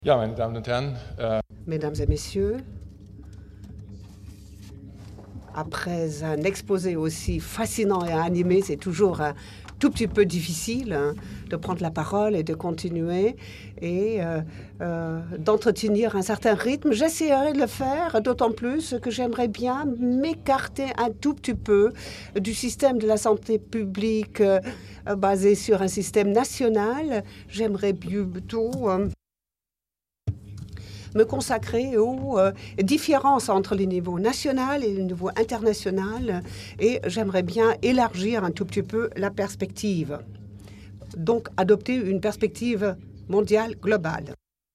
Ja, meine Damen und Herren, Mesdames et messieurs, après un exposé aussi fascinant et animé, c'est toujours un tout petit peu difficile de prendre la parole et de continuer et d'entretenir un certain rythme. J'essaierai de le faire, d'autant plus que j'aimerais bien m'écarter un tout petit peu du système de la santé publique basé sur un système national. J'aimerais plutôt me consacrer aux différences entre les niveaux national et le niveau international, et j'aimerais bien élargir un tout petit peu la perspective. Donc, adopter une perspective mondiale globale.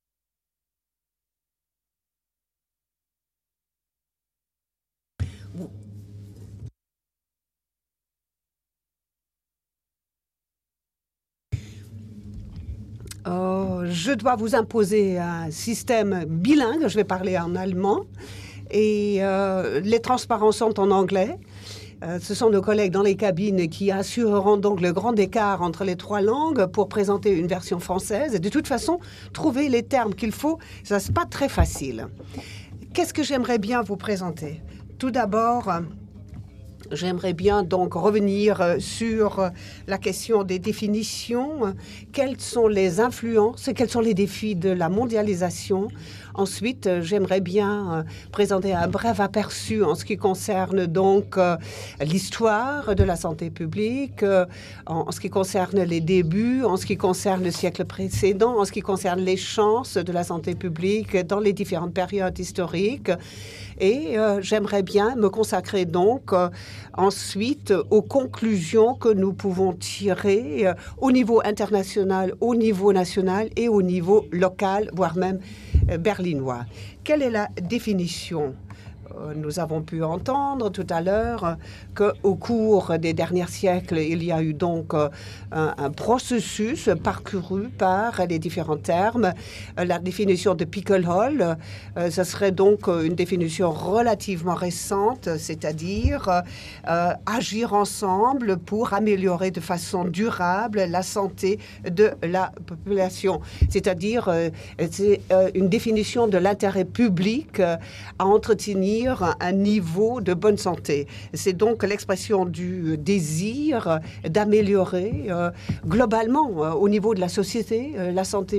Je dois vous imposer un système bilingue. Je vais parler en allemand et les transparences sont en anglais. Ce sont nos collègues dans les cabines qui assureront donc le grand écart entre les trois langues pour présenter une version française. Et de toute façon, trouver les termes qu'il faut, ça c'est pas très facile. Qu'est-ce que j'aimerais bien vous présenter? Tout d'abord, j'aimerais bien donc revenir sur la question des définitions. Quelles sont les influences, quels sont les défis de la mondialisation? Ensuite, j'aimerais bien présenter un bref aperçu en ce qui concerne donc l'histoire de la santé publique, en ce qui concerne les débuts, en ce qui concerne le siècle précédent, en ce qui concerne les chances de la santé publique dans les différentes périodes historiques. Et j'aimerais bien me consacrer donc ensuite aux conclusions que nous pouvons tirer au niveau international, au niveau national et au niveau local, voire même berlinois. Quelle est la définition? Nous avons pu entendre tout à l'heure qu'au cours des derniers siècles, il y a eu donc un processus parcouru par les différents termes. La définition de Pickel-Hall, ce serait donc une définition relativement récente, c'est-à-dire agir ensemble pour améliorer de façon durable la santé de la population. C'est-à-dire c'est une définition de l'intérêt public à entretenir un niveau de bonne santé. C'est donc l'expression du désir d'améliorer globalement au niveau de la société la santé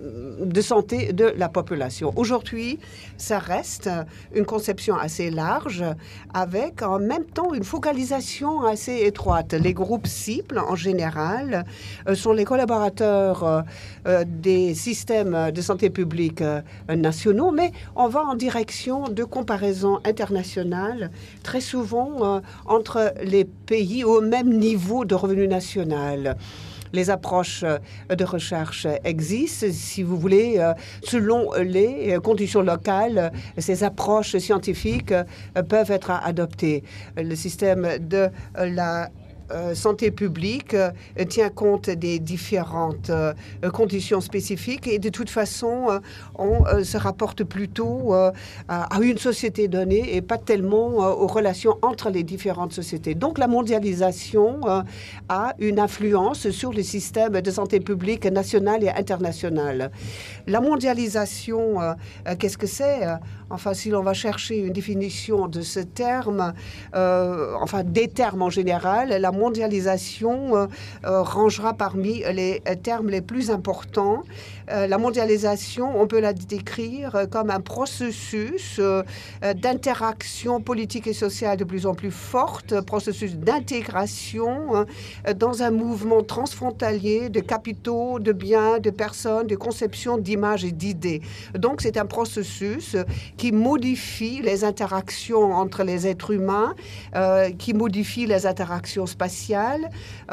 de la population. Aujourd'hui, ça reste une conception assez large avec en même temps une focalisation assez étroite. Les groupes cibles, en général, sont les collaborateurs des systèmes de santé publique nationaux, mais on va en direction de comparaisons internationales, très souvent entre les pays au même niveau de revenu national. Les approches de recherche existent, si vous voulez, selon les conditions locales, ces approches scientifiques peuvent être adoptées. Le système de la santé publique tient compte des différentes conditions spécifiques et de toute façon, on se rapporte plutôt à une société donnée et pas tellement aux relations entre les différentes sociétés. Donc, la mondialisation a une influence sur le système de santé publique national et international. La mondialisation, qu'est-ce que c'est? Enfin, si l'on va chercher une définition de ce terme, enfin des termes en général, la mondialisation rangera parmi les termes les plus importants. La mondialisation, on peut la décrire comme un processus d'interaction politique et sociale de plus en plus forte, processus d'intégration dans un mouvement transfrontalier de capitaux, de biens, de personnes, de conceptions, d'images et d'idées. Donc, c'est un processus qui modifie les interactions entre les êtres humains, qui modifie les interactions spatiales,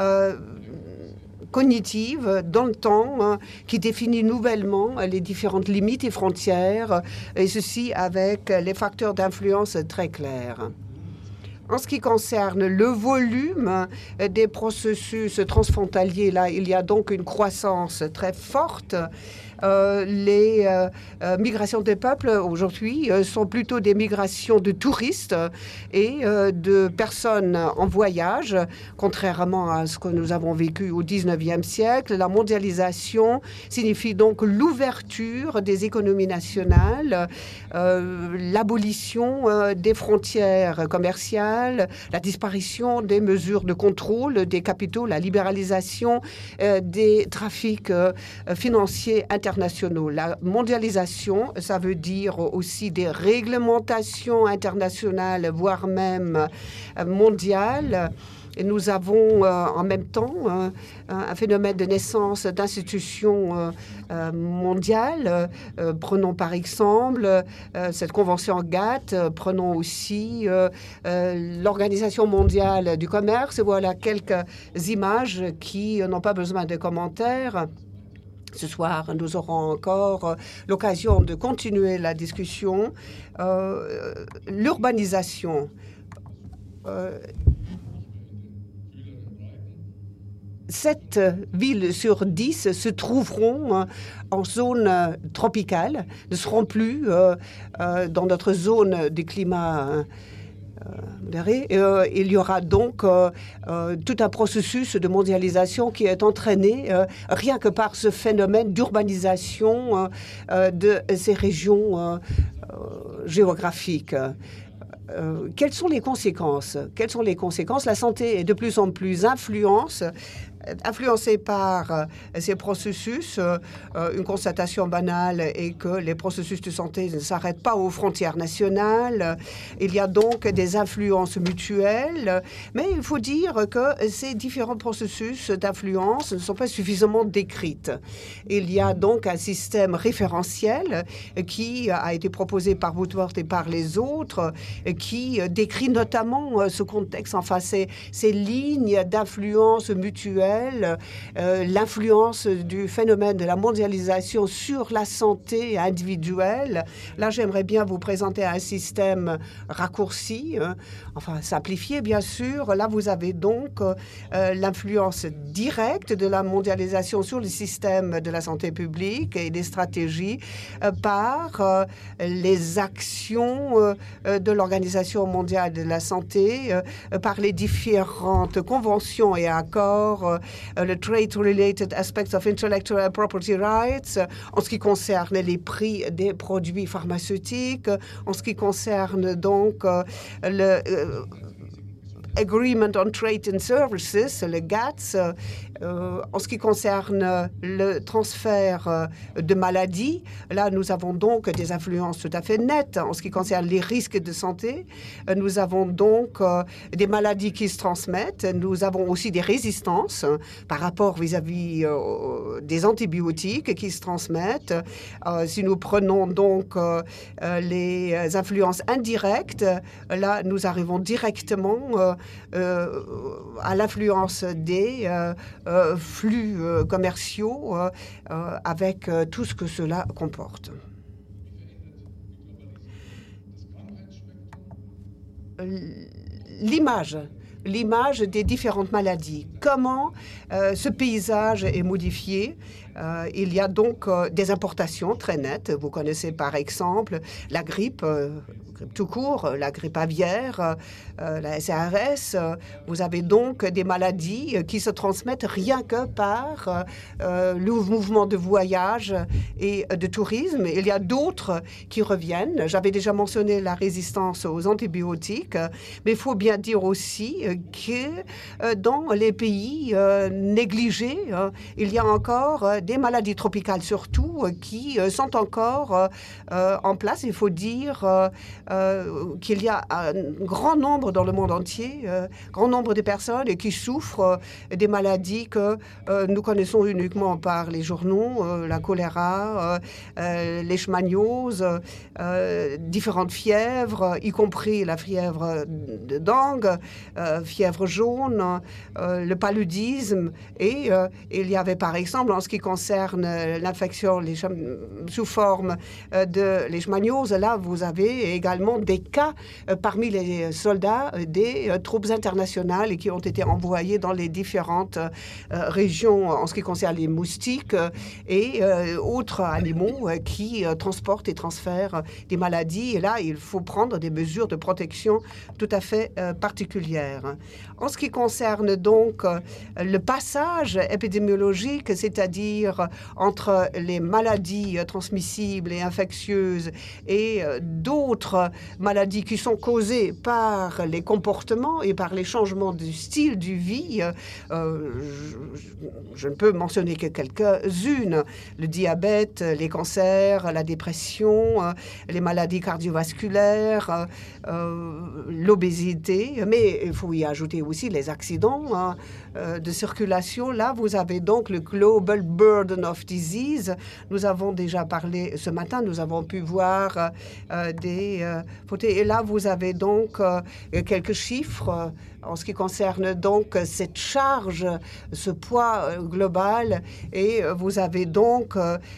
cognitive dans le temps, qui définit nouvellement les différentes limites et frontières, et ceci avec les facteurs d'influence très clairs. En ce qui concerne le volume des processus transfrontaliers, là, il y a donc une croissance très forte les migrations des peuples aujourd'hui sont plutôt des migrations de touristes et de personnes en voyage, contrairement à ce que nous avons vécu au XIXe siècle. La mondialisation signifie donc l'ouverture des économies nationales, l'abolition des frontières commerciales, la disparition des mesures de contrôle des capitaux, la libéralisation des trafics financiers internationaux. La mondialisation, ça veut dire aussi des réglementations internationales, voire même mondiales. Et nous avons en même temps un phénomène de naissance d'institutions mondiales. Prenons par exemple cette convention GATT, prenons aussi l'Organisation mondiale du commerce. Voilà quelques images qui n'ont pas besoin de commentaires. Ce soir, nous aurons encore l'occasion de continuer la discussion. L'urbanisation. 7 villes sur 10 se trouveront en zone tropicale, ne seront plus dans notre zone de climat modéré. Il y aura donc tout un processus de mondialisation qui est entraîné rien que par ce phénomène d'urbanisation de ces régions géographiques. Quelles sont les conséquences? Quelles sont les conséquences? La santé est de plus en plus influencée par ces processus. Une constatation banale est que les processus de santé ne s'arrêtent pas aux frontières nationales. Il y a donc des influences mutuelles, mais il faut dire que ces différents processus d'influence ne sont pas suffisamment décrits. Il y a donc un système référentiel qui a été proposé par Woodward et par les autres, qui décrit notamment ce contexte, enfin ces lignes d'influence mutuelle, l'influence du phénomène de la mondialisation sur la santé individuelle. Là, j'aimerais bien vous présenter un système raccourci, enfin simplifié bien sûr. Là, vous avez donc l'influence directe de la mondialisation sur le système de la santé publique et des stratégies par les actions de l'Organisation mondiale de la santé, par les différentes conventions et accords, le Trade-Related Aspects of Intellectual Property Rights, en ce qui concerne les prix des produits pharmaceutiques, en ce qui concerne donc le Agreement on Trade and Services, le GATS, en ce qui concerne le transfert de maladies. Là, nous avons donc des influences tout à fait nettes. En ce qui concerne les risques de santé, nous avons donc des maladies qui se transmettent. Nous avons aussi des résistances par rapport vis-à-vis des antibiotiques qui se transmettent. Si nous prenons donc les influences indirectes, là, nous arrivons directement à l'influence des flux commerciaux avec tout ce que cela comporte. L'image des différentes maladies. Comment ce paysage est modifié? Il y a donc des importations très nettes. Vous connaissez par exemple la grippe tout court, la grippe aviaire, la SARS. Vous avez donc des maladies qui se transmettent rien que par le mouvement de voyage et de tourisme. Il y a d'autres qui reviennent. J'avais déjà mentionné la résistance aux antibiotiques, mais il faut bien dire aussi que dans les pays négligés, il y a encore des maladies tropicales surtout qui sont encore en place. Il faut dire qu'il y a un grand nombre dans le monde entier, grand nombre de personnes qui souffrent des maladies que nous connaissons uniquement par les journaux, la choléra, les leishmanioses, différentes fièvres, y compris la fièvre de dengue, fièvre jaune, le paludisme. Et il y avait par exemple, en ce qui concerne concerne l'infection sous forme de leishmaniose, là, vous avez également des cas parmi les soldats des troupes internationales qui ont été envoyés dans les différentes régions en ce qui concerne les moustiques et autres animaux qui transportent et transfèrent des maladies. Et là, il faut prendre des mesures de protection tout à fait particulières. En ce qui concerne donc le passage épidémiologique, c'est-à-dire entre les maladies transmissibles et infectieuses et d'autres maladies qui sont causées par les comportements et par les changements du style de vie, je ne peux mentionner que quelques-unes: le diabète, les cancers, la dépression, les maladies cardiovasculaires, l'obésité, mais il faut y ajouter aussi les accidents de circulation. Là, vous avez donc le Global Burden of Disease. Nous avons déjà parlé ce matin, nous avons pu voir des photos. Et là, vous avez donc quelques chiffres en ce qui concerne donc cette charge, ce poids global. Et vous avez donc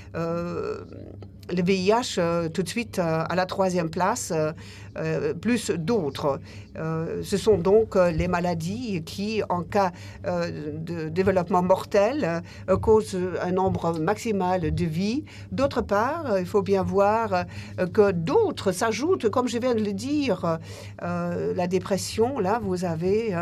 le VIH tout de suite à la 3e place, plus d'autres. Ce sont donc les maladies qui, en cas de développement mortel, causent un nombre maximal de vies. D'autre part, il faut bien voir que d'autres s'ajoutent, comme je viens de le dire, la dépression. Là, vous avez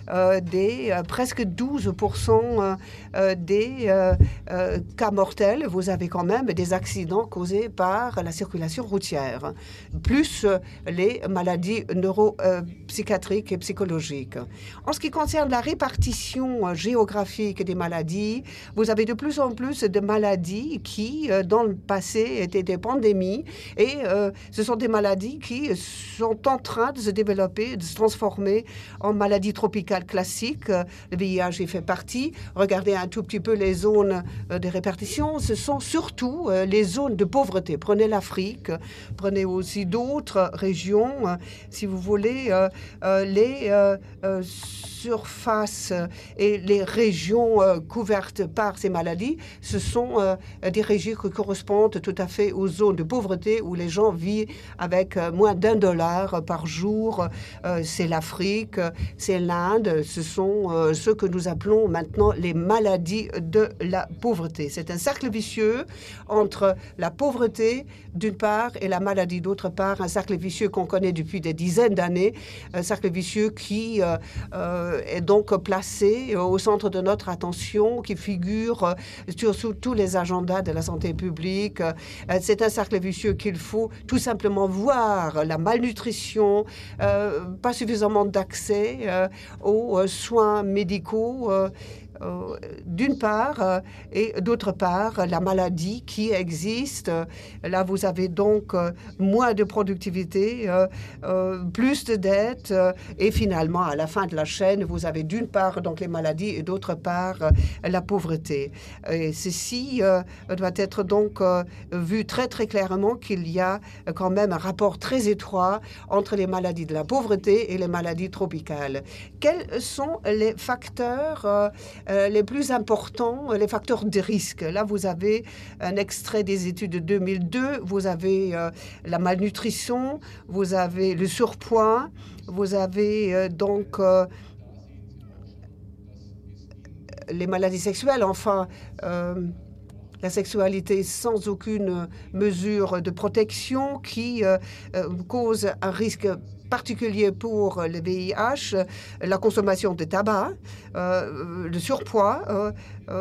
presque 12% des cas mortels. Vous avez quand même des accidents causés par la circulation routière, plus les maladies neuropsychiatriques et psychologiques. En ce qui concerne la répartition géographique des maladies, vous avez de plus en plus de maladies qui, dans le passé, étaient des pandémies, et ce sont des maladies qui sont en train de se développer, de se transformer en maladies tropicales classiques. Le VIH y fait partie. Regardez un tout petit peu les zones de répartition. Ce sont surtout les zones de pauvreté. Prenez l'Afrique, prenez aussi d'autres régions. Si vous voulez, les surfaces et les régions couvertes par ces maladies, ce sont des régions qui correspondent tout à fait aux zones de pauvreté où les gens vivent avec moins d'$1 par jour. C'est l'Afrique, c'est l'Inde, ce sont ceux que nous appelons maintenant les maladies de la pauvreté. C'est un cercle vicieux entre la pauvreté d'une part et la maladie d'autre part, un cercle vicieux qu'on connaît depuis des dizaines d'années, un cercle vicieux qui est donc placé au centre de notre attention, qui figure sur tous les agendas de la santé publique. C'est un cercle vicieux qu'il faut tout simplement voir. La malnutrition, pas suffisamment d'accès aux soins médicaux, d'une part, et d'autre part, la maladie qui existe. Là, vous avez donc moins de productivité, plus de dettes, et finalement, à la fin de la chaîne, vous avez d'une part donc les maladies et d'autre part la pauvreté. Et ceci doit être donc vu très très clairement qu'il y a quand même un rapport très étroit entre les maladies de la pauvreté et les maladies tropicales. Quels sont les facteurs les plus importants, les facteurs de risque? Là, vous avez un extrait des études de 2002. Vous avez la malnutrition, vous avez le surpoids, vous avez donc les maladies sexuelles, enfin, la sexualité sans aucune mesure de protection qui cause un risque particulier pour le VIH, la consommation de tabac, le surpoids.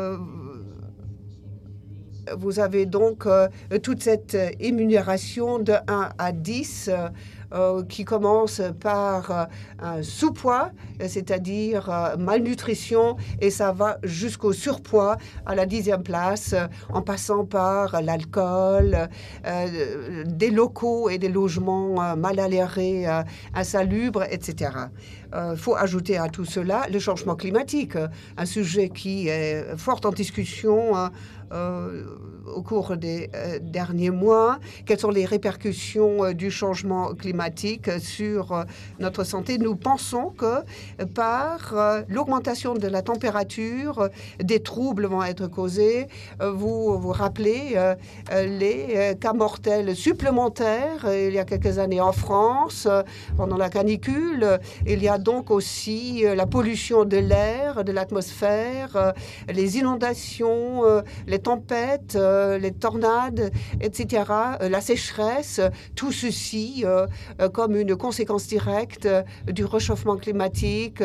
Vous avez donc toute cette énumération de 1 à 10 qui commence par un sous-poids, c'est-à-dire malnutrition, et ça va jusqu'au surpoids à la 10e place, en passant par l'alcool, des locaux et des logements mal aérés, insalubres, etc. Il faut ajouter à tout cela le changement climatique, un sujet qui est fort en discussion au cours des derniers mois. Quelles sont les répercussions du changement climatique sur notre santé? Nous pensons que par l'augmentation de la température, des troubles vont être causés. Vous vous rappelez les cas mortels supplémentaires il y a quelques années en France pendant la canicule. Il y a donc aussi la pollution de l'air, de l'atmosphère, les inondations, les tempêtes, les tornades, etc., la sécheresse, tout ceci comme une conséquence directe du réchauffement climatique.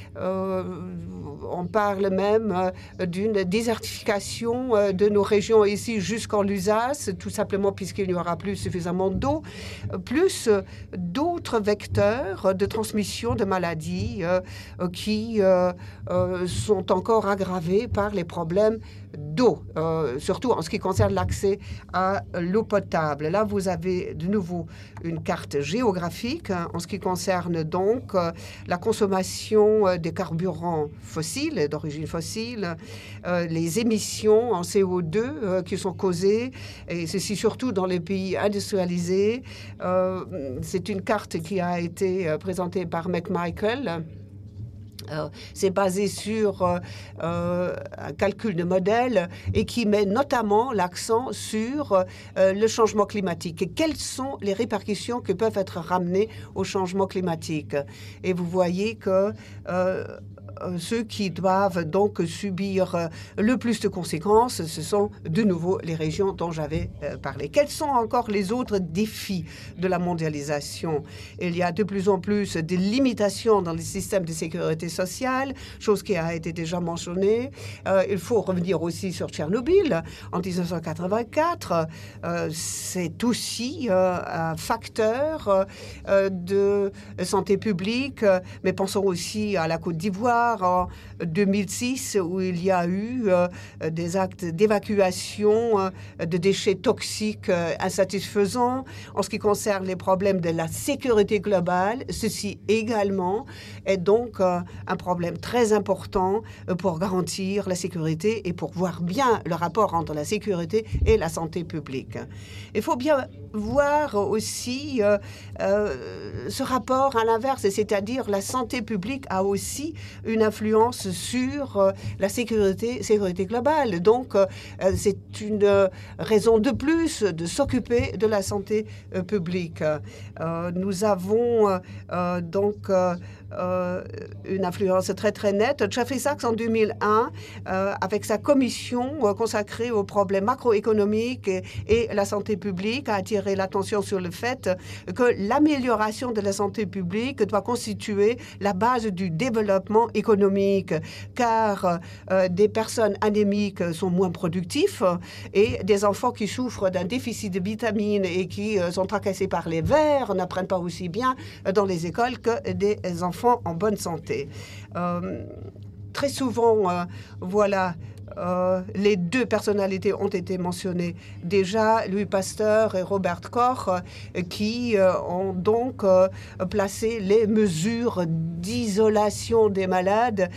On parle même d'une désertification de nos régions ici jusqu'en Lusace, tout simplement puisqu'il n'y aura plus suffisamment d'eau, plus d'autres vecteurs de transmission de maladies qui sont encore aggravés par les problèmes d'eau, surtout en ce qui concerne l'accès à l'eau potable. Là, vous avez de nouveau une carte géographique en ce qui concerne donc la consommation des carburants fossiles, d'origine fossile, les émissions en CO2 qui sont causées, et ceci surtout dans les pays industrialisés. C'est une carte qui a été présentée par McMichael. C'est basé sur un calcul de modèle et qui met notamment l'accent sur le changement climatique. Et quelles sont les répercussions qui peuvent être ramenées au changement climatique? Et vous voyez que ceux qui doivent donc subir le plus de conséquences, ce sont de nouveau les régions dont j'avais parlé. Quels sont encore les autres défis de la mondialisation? Il y a de plus en plus de limitations dans les systèmes de sécurité sociale, chose qui a été déjà mentionnée. Il faut revenir aussi sur Tchernobyl en 1984. C'est aussi un facteur de santé publique, mais pensons aussi à la Côte d'Ivoire, en 2006, où il y a eu des actes d'évacuation de déchets toxiques insatisfaisants. En ce qui concerne les problèmes de la sécurité globale, ceci également est donc un problème très important pour garantir la sécurité et pour voir bien le rapport entre la sécurité et la santé publique. Il faut bien voir aussi ce rapport à l'inverse, c'est-à-dire la santé publique a aussi une influence sur la sécurité globale. Donc, c'est une raison de plus de s'occuper de la santé publique. Nous avons donc une influence très, très nette. Jeffrey Sachs, en 2001, avec sa commission consacrée aux problèmes macroéconomiques et la santé publique, a attiré l'attention sur le fait que l'amélioration de la santé publique doit constituer la base du développement économique, car des personnes anémiques sont moins productifs et des enfants qui souffrent d'un déficit de vitamines et qui sont tracassés par les vers n'apprennent pas aussi bien dans les écoles que des enfants en bonne santé. Très souvent, voilà, les deux personnalités ont été mentionnées déjà, Louis Pasteur et Robert Koch, qui ont donc placé les mesures d'isolation des malades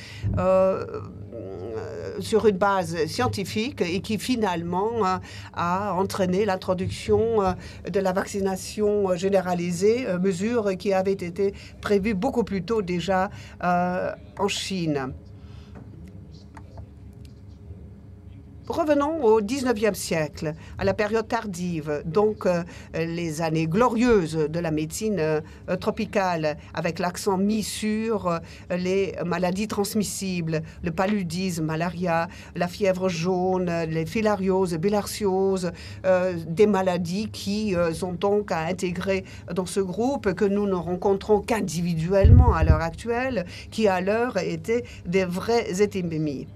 sur une base scientifique et qui finalement a entraîné l'introduction de la vaccination généralisée, mesure qui avait été prévue beaucoup plus tôt déjà en Chine. Revenons au 19e siècle, à la période tardive, donc les années glorieuses de la médecine tropicale, avec l'accent mis sur les maladies transmissibles, le paludisme, malaria, la fièvre jaune, les filarioses, bilharzioses, des maladies qui sont donc à intégrer dans ce groupe que nous ne rencontrons qu'individuellement à l'heure actuelle, qui à l'heure étaient des vraies épidémies.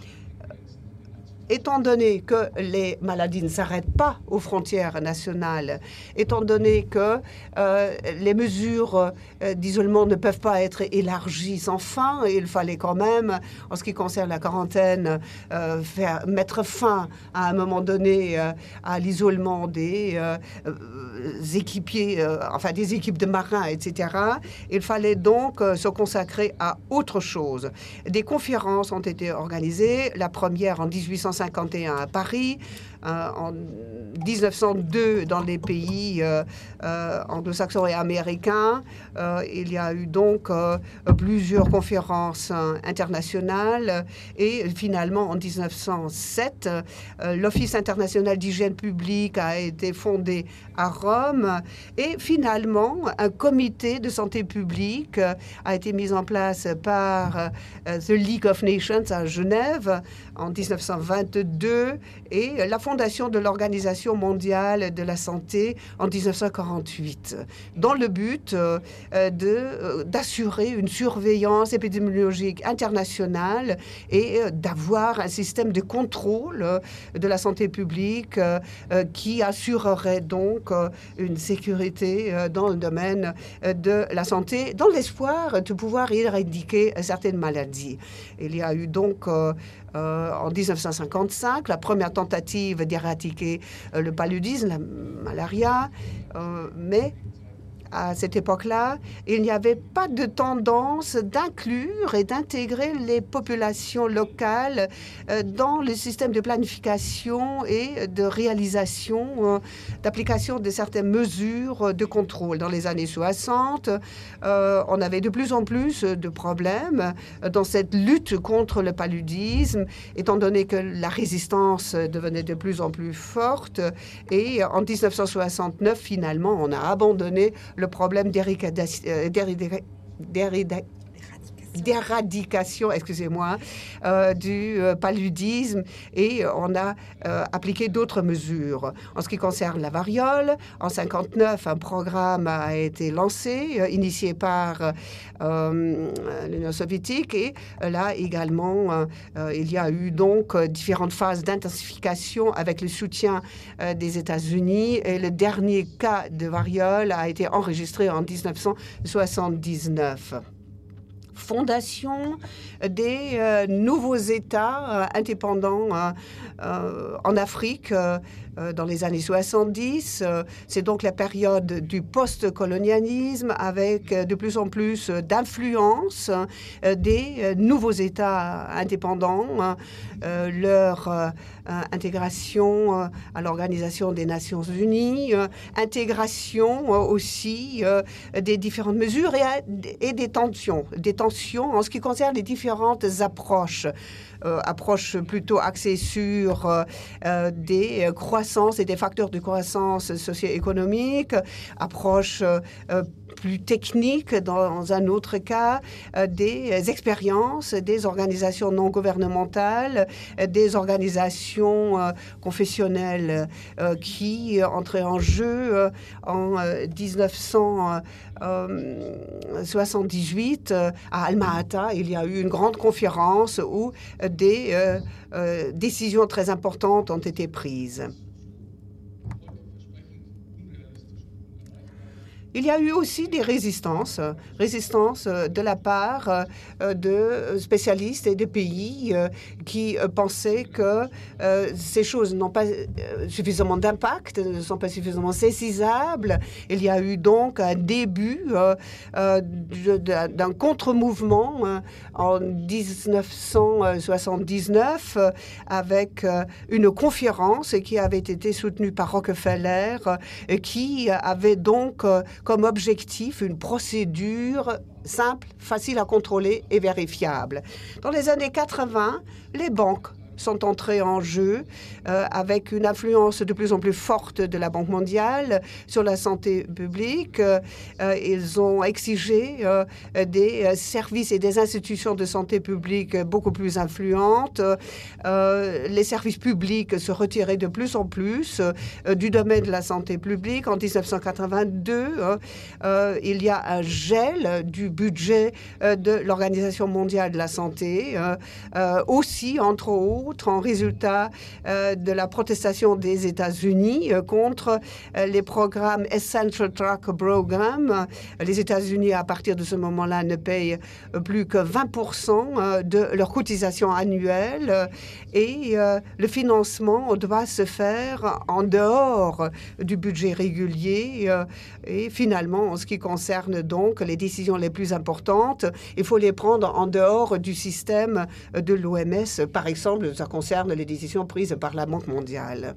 Étant donné que les maladies ne s'arrêtent pas aux frontières nationales, étant donné que les mesures d'isolement ne peuvent pas être élargies sans fin, il fallait quand même, en ce qui concerne la quarantaine, mettre fin à un moment donné à l'isolement des équipiers, enfin des équipes de marins, etc. Il fallait donc se consacrer à autre chose. Des conférences ont été organisées, la première en 1860 1951 à Paris, en 1902 dans les pays anglo-saxons et américains. Il y a eu donc plusieurs conférences internationales et finalement en 1907, l'Office international d'hygiène publique a été fondé à Rome et finalement un comité de santé publique a été mis en place par The League of Nations à Genève en 1922 et la fondation de l'Organisation mondiale de la santé en 1948, dans le but d'assurer une surveillance épidémiologique internationale et d'avoir un système de contrôle de la santé publique qui assurerait donc une sécurité dans le domaine de la santé, dans l'espoir de pouvoir éradiquer certaines maladies. Il y a eu donc en 1955 la première tentative d'éradiquer le paludisme, la malaria, mais à cette époque-là, il n'y avait pas de tendance d'inclure et d'intégrer les populations locales dans le système de planification et de réalisation, d'application de certaines mesures de contrôle. Dans les années 60, on avait de plus en plus de problèmes dans cette lutte contre le paludisme, étant donné que la résistance devenait de plus en plus forte. Et en 1969, finalement, on a abandonné le problème d'éradication, excusez-moi, du paludisme et on a appliqué d'autres mesures. En ce qui concerne la variole, en 1959, un programme a été lancé, initié par l'Union soviétique et là également, il y a eu donc différentes phases d'intensification avec le soutien des États-Unis et le dernier cas de variole a été enregistré en 1979. Fondation des nouveaux États indépendants en Afrique dans les années 70. C'est donc la période du post-colonialisme avec de plus en plus d'influence des nouveaux États indépendants, leur intégration à l'Organisation des Nations Unies, intégration aussi des différentes mesures et des tensions en ce qui concerne les différentes approches. Approche plutôt axée sur des croissances et des facteurs de croissance socio-économique, approche plus technique dans un autre cas, des expériences des organisations non gouvernementales, des organisations confessionnelles qui entraient en jeu en 1978 à Alma-Ata. Il y a eu une grande conférence où des décisions très importantes ont été prises. Il y a eu aussi des résistances de la part de spécialistes et de pays qui pensaient que ces choses n'ont pas suffisamment d'impact, ne sont pas suffisamment saisissables. Il y a eu donc un début d'un contre-mouvement en 1979 avec une conférence qui avait été soutenue par Rockefeller qui avait donc comme objectif une procédure simple, facile à contrôler et vérifiable. Dans les années 80, les banques sont entrés en jeu avec une influence de plus en plus forte de la Banque mondiale sur la santé publique. Ils ont exigé des services et des institutions de santé publique beaucoup plus influentes. Les services publics se retiraient de plus en plus du domaine de la santé publique. En 1982, il y a un gel du budget de l'Organisation mondiale de la santé, aussi, entre autres, en résultat de la protestation des États-Unis contre les programmes Essential Drug Program. Les États-Unis, à partir de ce moment-là, ne payent plus que 20% de leur cotisation annuelle et le financement doit se faire en dehors du budget régulier. Et finalement, en ce qui concerne donc les décisions les plus importantes, il faut les prendre en dehors du système de l'OMS, par exemple ça concerne les décisions prises par la Banque mondiale.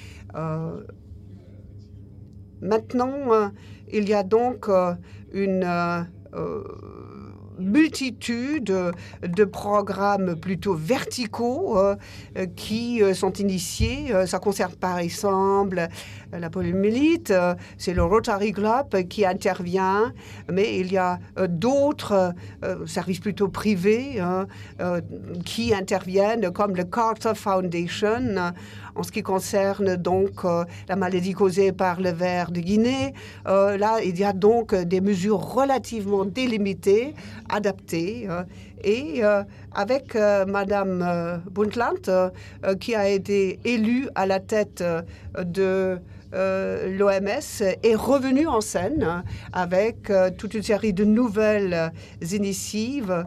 Maintenant, il y a donc une multitude de programmes plutôt verticaux qui sont initiés. Ça concerne par exemple la poliomyélite, c'est le Rotary Club qui intervient, mais il y a d'autres services plutôt privés qui interviennent, comme le Carter Foundation, en ce qui concerne donc la maladie causée par le ver de Guinée. Là, il y a donc des mesures relativement délimitées, adaptées, et avec Madame Brundtland, qui a été élue à la tête de l'OMS, est revenue en scène avec toute une série de nouvelles initiatives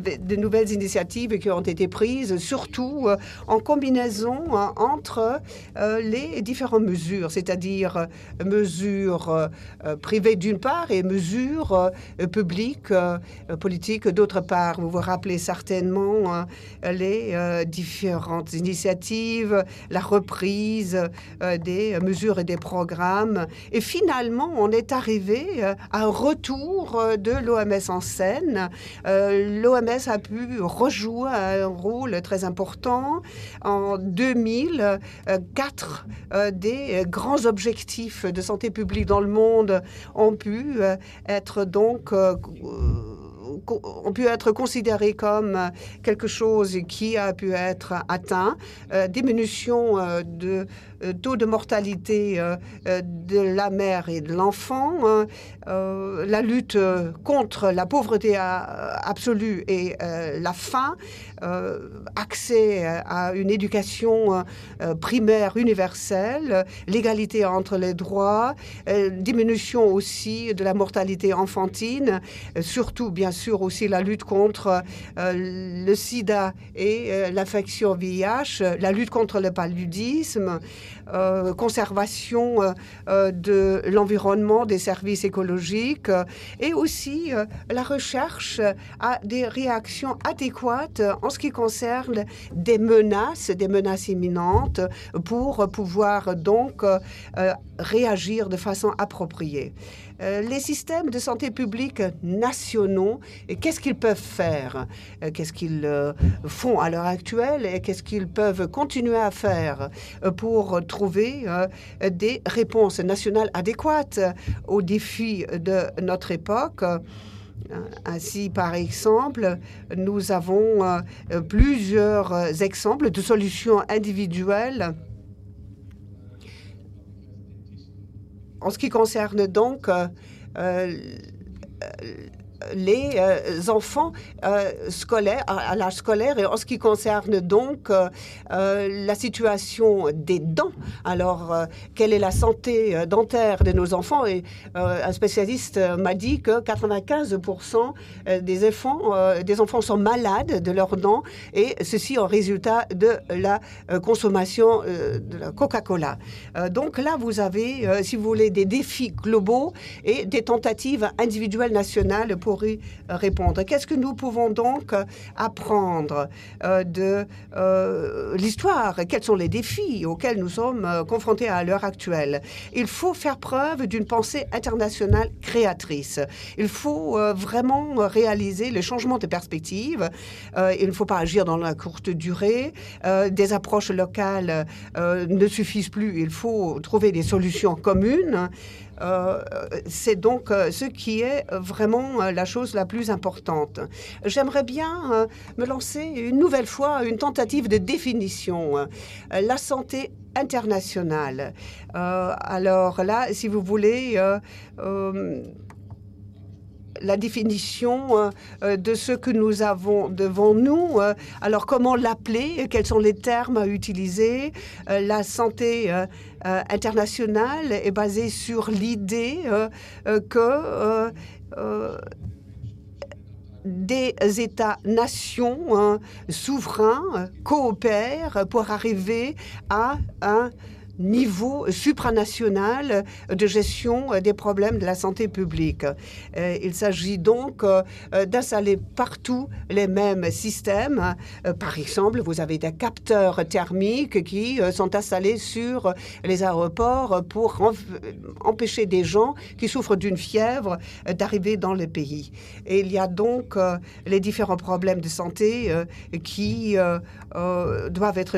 qui ont été prises, surtout en combinaison entre les différentes mesures, c'est-à-dire mesures privées d'une part et mesures publiques, politiques d'autre part. Vous vous rappelez certainement les différentes initiatives, la reprise des mesures et des programmes. Et finalement, on est arrivé à un retour de l'OMS en scène. L'OMS a pu rejouer un rôle très important. En 2000, 4 des grands objectifs de santé publique dans le monde ont pu être donc ont pu être considérés comme quelque chose qui a pu être atteint. Diminution de taux de mortalité de la mère et de l'enfant, la lutte contre la pauvreté absolue et la faim, accès à une éducation primaire universelle, l'égalité entre les droits, diminution aussi de la mortalité enfantine, surtout bien sûr aussi la lutte contre le sida et l'infection VIH, la lutte contre le paludisme, conservation de l'environnement, des services écologiques et aussi la recherche à des réactions adéquates en ce qui concerne des menaces imminentes pour pouvoir donc réagir de façon appropriée. Les systèmes de santé publique nationaux, qu'est-ce qu'ils peuvent faire? Qu'est-ce qu'ils font à l'heure actuelle et qu'est-ce qu'ils peuvent continuer à faire pour trouver des réponses nationales adéquates aux défis de notre époque? Ainsi, par exemple, nous avons plusieurs exemples de solutions individuelles. En ce qui concerne donc les enfants scolaires, à l'âge scolaire, et en ce qui concerne donc la situation des dents. Alors, quelle est la santé dentaire de nos enfants? Et un spécialiste m'a dit que 95% des enfants sont malades de leurs dents, et ceci en résultat de la consommation de la Coca-Cola. Donc là, vous avez, si vous voulez, des défis globaux et des tentatives individuelles nationales pour y répondre. Qu'est-ce que nous pouvons donc apprendre de l'histoire? Quels sont les défis auxquels nous sommes confrontés à l'heure actuelle? Il faut faire preuve d'une pensée internationale créatrice. Il faut vraiment réaliser le changement de perspective. Il ne faut pas agir dans la courte durée. Des approches locales ne suffisent plus. Il faut trouver des solutions communes. C'est donc ce qui est vraiment la chose la plus importante. J'aimerais bien me lancer une nouvelle fois une tentative de définition. La santé internationale. Alors là, si vous voulez, la définition de ce que nous avons devant nous. Alors, comment l'appeler? Quels sont les termes à utiliser? La santé internationale est basée sur l'idée que des États-nations souverains coopèrent pour arriver à un niveau supranational de gestion des problèmes de la santé publique. Il s'agit donc d'installer partout les mêmes systèmes. Par exemple, vous avez des capteurs thermiques qui sont installés sur les aéroports pour empêcher des gens qui souffrent d'une fièvre d'arriver dans le pays. Et il y a donc les différents problèmes de santé qui doivent être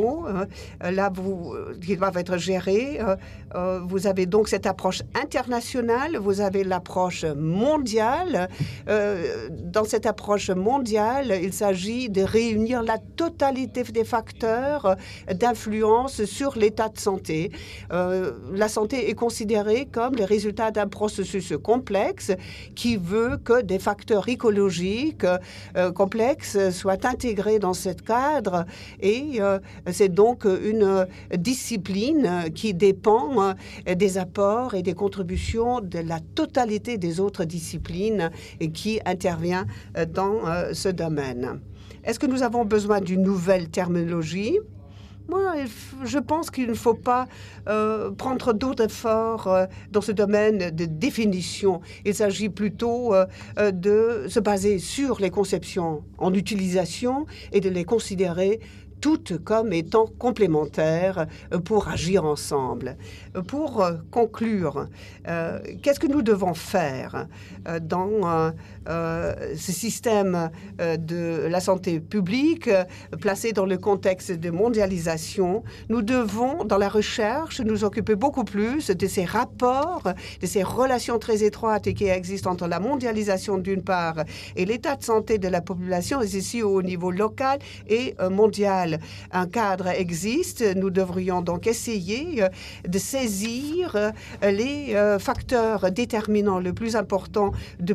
gérés. Vous avez donc cette approche internationale, vous avez l'approche mondiale. Dans cette approche mondiale, il s'agit de réunir la totalité des facteurs d'influence sur l'état de santé. La santé est considérée comme le résultat d'un processus complexe qui veut que des facteurs écologiques complexes soient intégrés dans ce cadre, et c'est donc une discipline qui dépend des apports et des contributions de la totalité des autres disciplines et qui intervient dans ce domaine. Est-ce que nous avons besoin d'une nouvelle terminologie? Moi, je pense qu'il ne faut pas prendre d'autres efforts dans ce domaine de définition. Il s'agit plutôt de se baser sur les conceptions en utilisation et de les considérer toutes comme étant complémentaires pour agir ensemble. Pour conclure, qu'est-ce que nous devons faire dans ce système de la santé publique placé dans le contexte de mondialisation? Nous devons, dans la recherche, nous occuper beaucoup plus de ces rapports, de ces relations très étroites qui existent entre la mondialisation d'une part et l'état de santé de la population, ici au niveau local et mondial. Un cadre existe, nous devrions donc essayer de saisir les facteurs déterminants les plus importants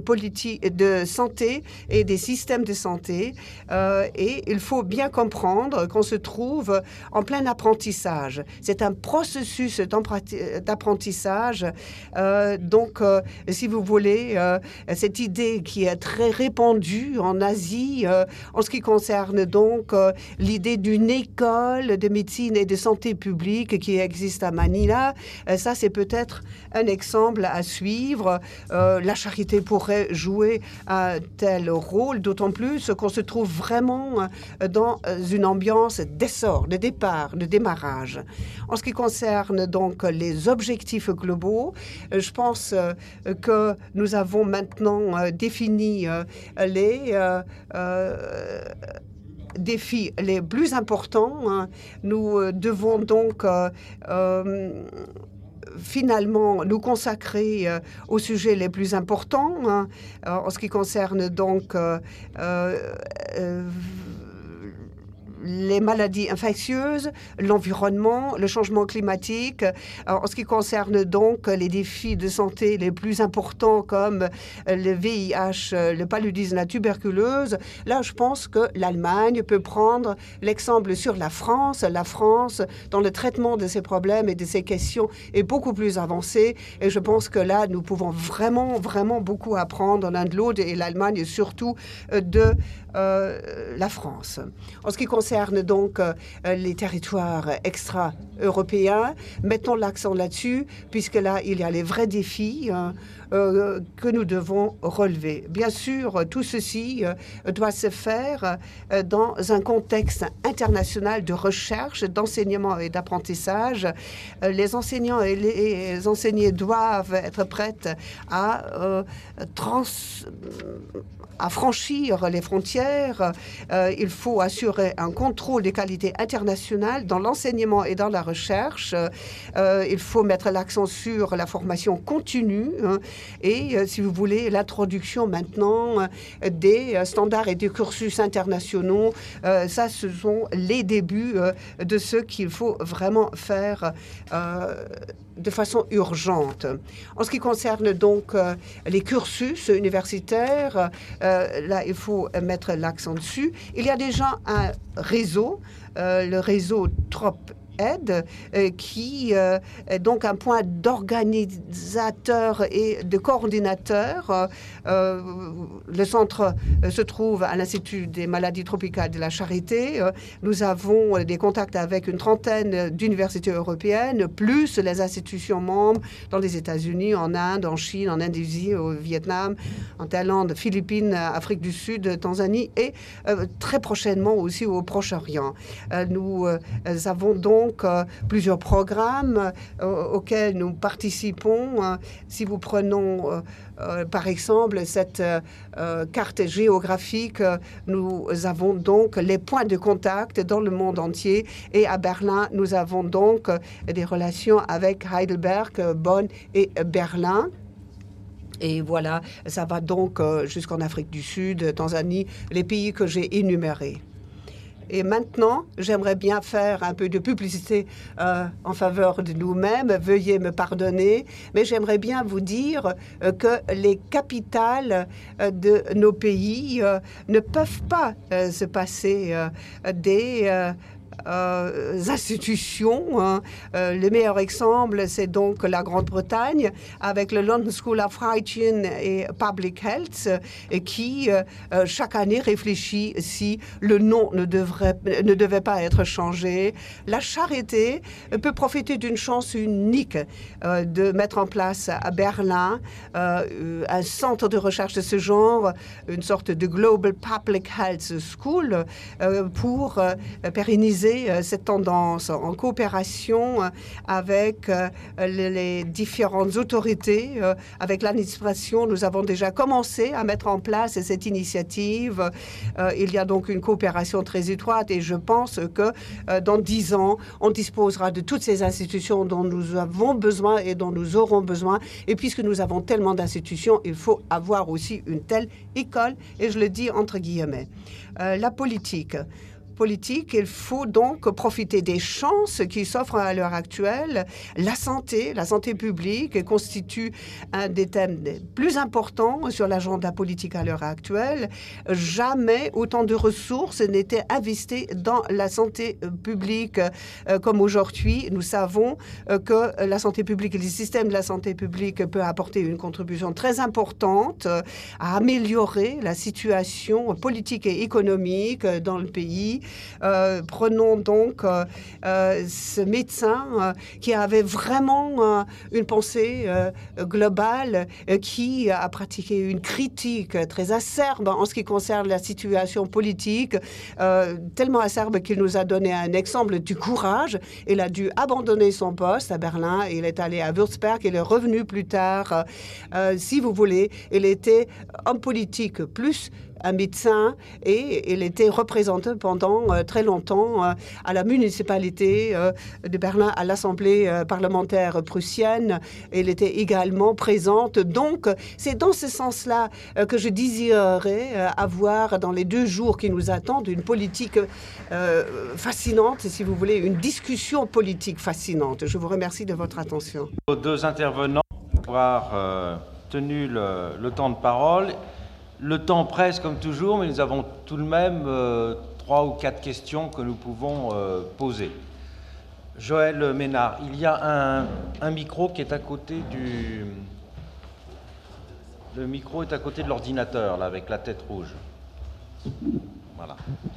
de santé et des systèmes de santé. Et il faut bien comprendre qu'on se trouve en plein apprentissage. C'est un processus d'apprentissage. Donc, si vous voulez, cette idée qui est très répandue en Asie, en ce qui concerne donc l'idée d'une école de médecine et de santé publique qui existe à Manila, ça c'est peut-être un exemple à suivre. La charité pourrait jouer un tel rôle, d'autant plus qu'on se trouve vraiment dans une ambiance d'essor, de départ, de démarrage. En ce qui concerne donc les objectifs globaux, je pense que nous avons maintenant défini les défis les plus importants. Nous devons donc finalement nous consacrer aux sujets les plus importants en ce qui concerne donc les maladies infectieuses, l'environnement, le changement climatique. En ce qui concerne donc les défis de santé les plus importants comme le VIH, le paludisme, la tuberculose, là je pense que l'Allemagne peut prendre l'exemple sur la France. La France, dans le traitement de ces problèmes et de ces questions, est beaucoup plus avancée, et je pense que là nous pouvons vraiment beaucoup apprendre l'un de l'autre, et l'Allemagne surtout de la France. En ce qui concerne donc les territoires extra-européens, mettons l'accent là-dessus, puisque là, il y a les vrais défis que nous devons relever. Bien sûr, tout ceci doit se faire dans un contexte international de recherche, d'enseignement et d'apprentissage. Les enseignants et les enseignés doivent être prêts à franchir les frontières. Il faut assurer un contrôle des qualités internationales dans l'enseignement et dans la recherche. Il faut mettre l'accent sur la formation continue et, si vous voulez, l'introduction maintenant des standards et des cursus internationaux. Ça, ce sont les débuts de ce qu'il faut vraiment faire de façon urgente. En ce qui concerne donc les cursus universitaires, là, il faut mettre l'accent dessus. Il y a déjà un réseau, le réseau TROP Aid, qui est donc un point d'organisateur et de coordinateur. Le centre se trouve à l'Institut des maladies tropicales de la Charité. Nous avons des contacts avec une trentaine d'universités européennes, plus les institutions membres dans les États-Unis, en Inde, en Chine, en Indonésie, au Vietnam, en Thaïlande, Philippines, Afrique du Sud, Tanzanie et très prochainement aussi au Proche-Orient. Nous avons donc plusieurs programmes auxquels nous participons. Si vous prenons par exemple cette carte géographique, nous avons donc les points de contact dans le monde entier, et à Berlin, nous avons donc des relations avec Heidelberg, Bonn et Berlin. Et voilà, ça va donc jusqu'en Afrique du Sud, Tanzanie, les pays que j'ai énumérés. Et maintenant, j'aimerais bien faire un peu de publicité en faveur de nous-mêmes. Veuillez me pardonner, mais j'aimerais bien vous dire que les capitales de nos pays ne peuvent pas se passer des institutions. Le meilleur exemple, c'est donc la Grande-Bretagne avec le London School of Hygiene et Public Health qui chaque année réfléchit si le nom ne devait pas être changé. La Charité peut profiter d'une chance unique de mettre en place à Berlin un centre de recherche de ce genre, une sorte de Global Public Health School pour pérenniser cette tendance en coopération avec les différentes autorités, avec l'administration. Nous avons déjà commencé à mettre en place cette initiative. Il y a donc une coopération très étroite et je pense que dans 10 ans, on disposera de toutes ces institutions dont nous avons besoin et dont nous aurons besoin. Et puisque nous avons tellement d'institutions, il faut avoir aussi une telle école, et je le dis entre guillemets. La politique, il faut donc profiter des chances qui s'offrent à l'heure actuelle. La santé publique constitue un des thèmes les plus importants sur l'agenda politique à l'heure actuelle. Jamais autant de ressources n'étaient investies dans la santé publique comme aujourd'hui. Nous savons que la santé publique et le système de la santé publique peut apporter une contribution très importante à améliorer la situation politique et économique dans le pays. Prenons donc ce médecin qui avait vraiment une pensée globale, qui a pratiqué une critique très acerbe en ce qui concerne la situation politique, tellement acerbe qu'il nous a donné un exemple du courage. Il a dû abandonner son poste à Berlin, il est allé à Würzburg, il est revenu plus tard. Si vous voulez, il était homme politique plus un médecin, et il était représenté pendant très longtemps à la municipalité de Berlin, à l'Assemblée parlementaire prussienne. Il était également présente. Donc, c'est dans ce sens-là que je désirerais avoir, dans les 2 jours qui nous attendent, une politique fascinante, si vous voulez, une discussion politique fascinante. Je vous remercie de votre attention. Aux 2 intervenants pour avoir tenu le temps de parole. Le temps presse comme toujours, mais nous avons tout de même 3 ou 4 questions que nous pouvons poser. Joël Ménard, il y a un micro qui est à côté du... Le micro est à côté de l'ordinateur, là, avec la tête rouge. Voilà.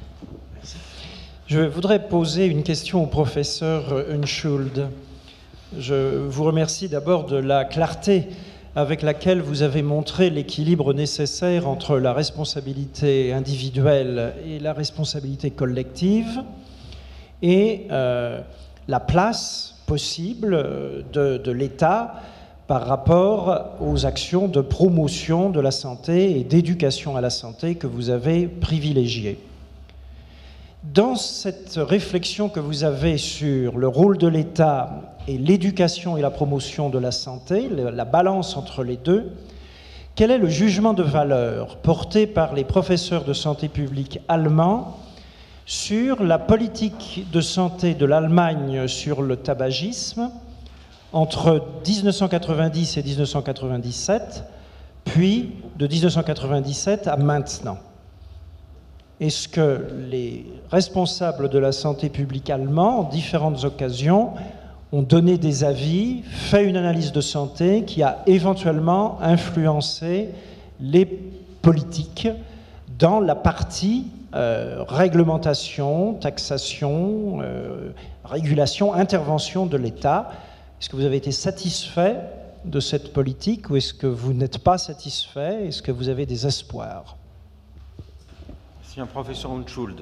Je voudrais poser une question au professeur Unschuld. Je vous remercie d'abord de la clarté avec laquelle vous avez montré l'équilibre nécessaire entre la responsabilité individuelle et la responsabilité collective, et la place possible de l'État par rapport aux actions de promotion de la santé et d'éducation à la santé que vous avez privilégiées. Dans cette réflexion que vous avez sur le rôle de l'État et l'éducation et la promotion de la santé, la balance entre les deux, quel est le jugement de valeur porté par les professeurs de santé publique allemands sur la politique de santé de l'Allemagne sur le tabagisme entre 1990 et 1997, puis de 1997 à maintenant? est-ce que les responsables de la santé publique allemands, en différentes occasions, ont donné des avis, fait une analyse de santé qui a éventuellement influencé les politiques dans la partie réglementation, taxation, régulation, intervention de l'État. Est-ce que vous avez été satisfait de cette politique ou est-ce que vous n'êtes pas satisfait? Est-ce que vous avez des espoirs? Merci, un professeur Unschuld.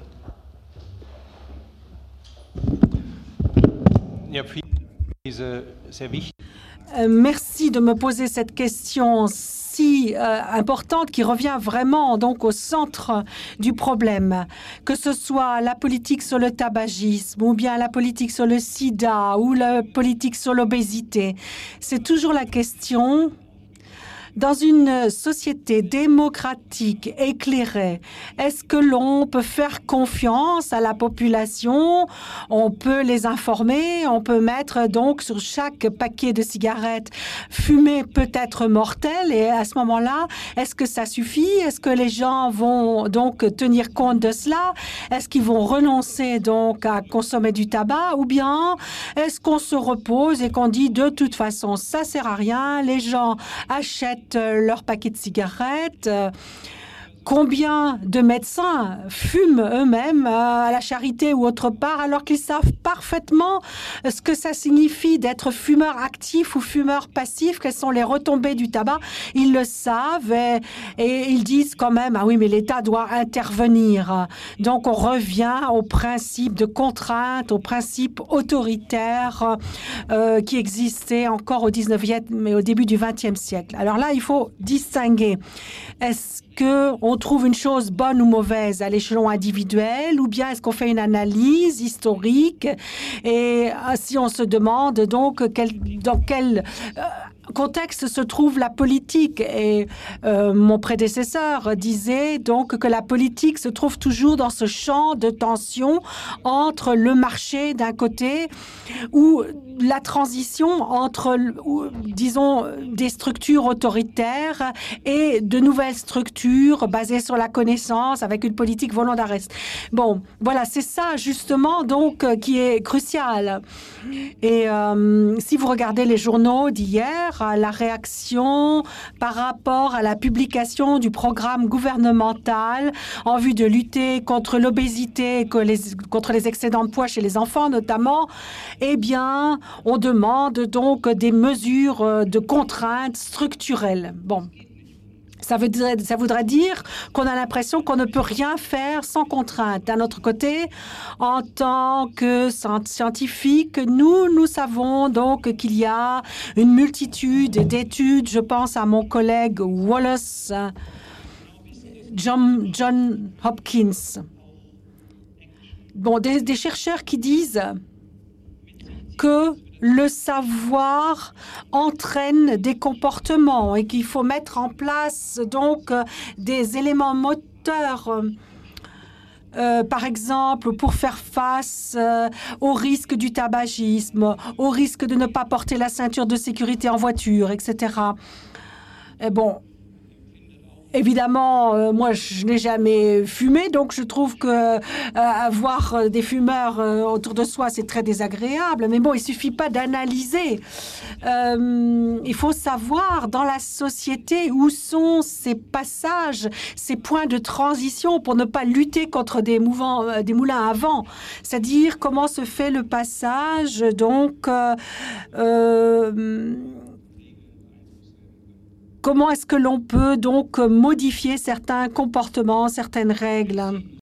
Merci de me poser cette question si importante qui revient vraiment donc au centre du problème, que ce soit la politique sur le tabagisme ou bien la politique sur le sida ou la politique sur l'obésité. C'est toujours la question. Dans une société démocratique, éclairée, est-ce que l'on peut faire confiance à la population? On peut les informer, on peut mettre donc sur chaque paquet de cigarettes fumée peut être mortel et à ce moment-là, est-ce que ça suffit? Est-ce que les gens vont donc tenir compte de cela? Est-ce qu'ils vont renoncer donc à consommer du tabac? Ou bien est-ce qu'on se repose et qu'on dit de toute façon ça sert à rien, les gens achètent leur paquet de cigarettes? Combien de médecins fument eux-mêmes à la charité ou autre part alors qu'ils savent parfaitement ce que ça signifie d'être fumeur actif ou fumeur passif, quelles sont les retombées du tabac? Ils le savent et ils disent quand même « Ah oui, mais l'État doit intervenir ». Donc on revient au principe de contrainte, au principe autoritaire qui existait encore au 19e mais au début du 20e siècle. Alors là, il faut distinguer. Est-ce qu'on trouve une chose bonne ou mauvaise à l'échelon individuel ou bien est-ce qu'on fait une analyse historique et si on se demande donc dans quel contexte se trouve la politique et mon prédécesseur disait donc que la politique se trouve toujours dans ce champ de tension entre le marché d'un côté ou la transition entre, disons, des structures autoritaires et de nouvelles structures basées sur la connaissance avec une politique volontariste. Bon, voilà, c'est ça justement donc qui est crucial. Et si vous regardez les journaux d'hier, la réaction par rapport à la publication du programme gouvernemental en vue de lutter contre l'obésité, contre les excédents de poids chez les enfants notamment, eh bien, on demande donc des mesures de contraintes structurelles. Bon. Ça voudrait dire qu'on a l'impression qu'on ne peut rien faire sans contrainte. D'un autre côté, en tant que scientifiques, nous savons donc qu'il y a une multitude d'études. Je pense à mon collègue Wallace, John Hopkins. Bon, des chercheurs qui disent que le savoir entraîne des comportements et qu'il faut mettre en place donc des éléments moteurs, par exemple, pour faire face au risque du tabagisme, au risque de ne pas porter la ceinture de sécurité en voiture, etc. Et bon, évidemment, moi, je n'ai jamais fumé, donc je trouve que avoir des fumeurs autour de soi, c'est très désagréable. Mais bon, il suffit pas d'analyser. Il faut savoir dans la société où sont ces passages, ces points de transition pour ne pas lutter contre des moulins à vent. C'est-à-dire comment se fait le passage, donc... comment est-ce que l'on peut donc modifier certains comportements, certaines règles?